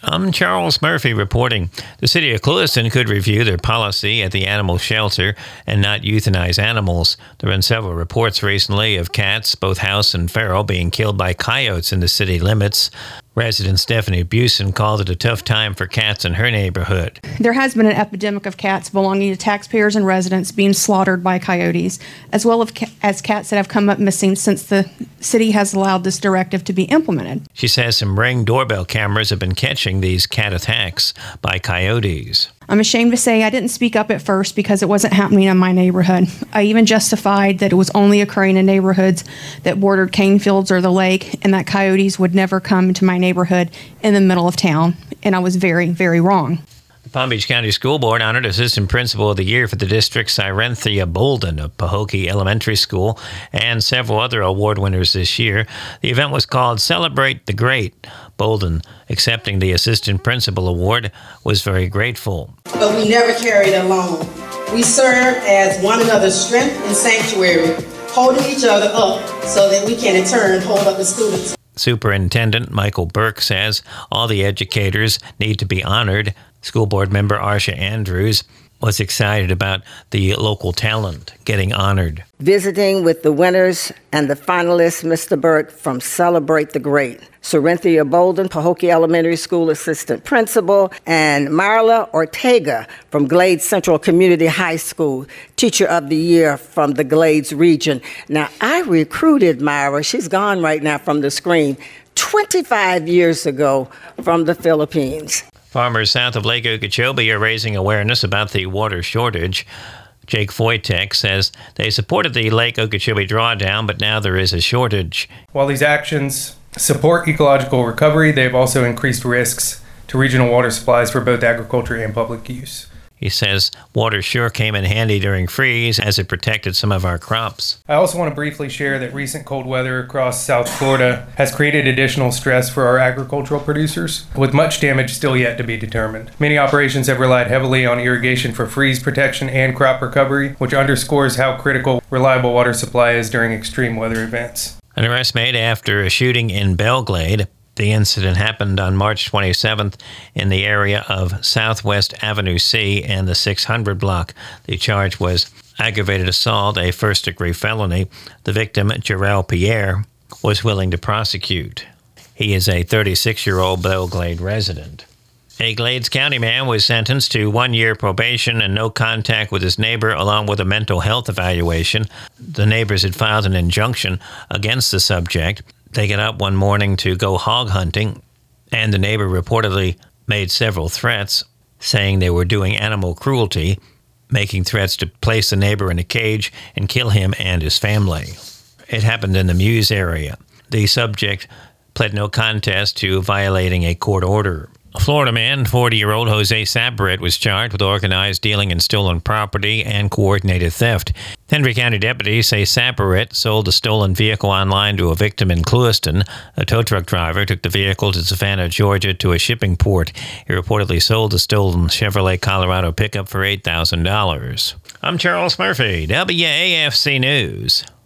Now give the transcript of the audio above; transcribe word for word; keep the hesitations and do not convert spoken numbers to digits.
I'm Charles Murphy reporting. The city of Clewiston could review their policy at the animal shelter and not euthanize animals. There have been several reports recently of cats, both house and feral, being killed by coyotes in the city limits. Resident Stephanie Busen called it a tough time for cats in her neighborhood. There has been an epidemic of cats belonging to taxpayers and residents being slaughtered by coyotes, as well as cats that have come up missing since the city has allowed this directive to be implemented. She says some Ring doorbell cameras have been catching these cat attacks by coyotes. I'm ashamed to say I didn't speak up at first because it wasn't happening in my neighborhood. I even justified that it was only occurring in neighborhoods that bordered cane fields or the lake, and that coyotes would never come into my neighborhood in the middle of town. And I was very, very wrong. The Palm Beach County School Board honored Assistant Principal of the Year for the district's Cyrenthia Bolden of Pahokee Elementary School and several other award winners this year. The event was called Celebrate the Great. Bolden, accepting the Assistant Principal Award, was very grateful. But we never carried alone. We served as one another's strength and sanctuary, holding each other up so that we can in turn hold up the students. Superintendent Michael Burke says all the educators need to be honored. School Board member Arsha Andrews was excited about the local talent getting honored. Visiting with the winners and the finalists, Mister Burke from Celebrate the Great, Cyrenthia Bolden, Pahokee Elementary School Assistant Principal, and Marla Ortega from Glades Central Community High School, Teacher of the Year from the Glades region. Now, I recruited Myra, she's gone right now from the screen, twenty-five years ago from the Philippines. Farmers south of Lake Okeechobee are raising awareness about the water shortage. Jake Foytek says they supported the Lake Okeechobee drawdown, but now there is a shortage. While these actions support ecological recovery, they have also increased risks to regional water supplies for both agriculture and public use. He says water sure came in handy during freeze as it protected some of our crops. I also want to briefly share that recent cold weather across South Florida has created additional stress for our agricultural producers, with much damage still yet to be determined. Many operations have relied heavily on irrigation for freeze protection and crop recovery, which underscores how critical reliable water supply is during extreme weather events. An arrest made after a shooting in Belglade. The incident happened on March twenty-seventh in the area of Southwest Avenue C and the six hundred block. The charge was aggravated assault, a first-degree felony. The victim, Jarrell Pierre, was willing to prosecute. He is a thirty-six-year-old Belglade resident. A Glades County man was sentenced to one year probation and no contact with his neighbor, along with a mental health evaluation. The neighbors had filed an injunction against the subject. They got up one morning to go hog hunting, and the neighbor reportedly made several threats, saying they were doing animal cruelty, making threats to place the neighbor in a cage and kill him and his family. It happened in the Muse area. The subject pled no contest to violating a court order. A Florida man, forty-year-old Jose Sabarit, was charged with organized dealing in stolen property and coordinated theft. Henry County deputies say Sabarit sold the stolen vehicle online to a victim in Clewiston. A tow truck driver took the vehicle to Savannah, Georgia, to a shipping port. He reportedly sold the stolen Chevrolet Colorado pickup for eight thousand dollars. I'm Charles Murphy, W A F C News.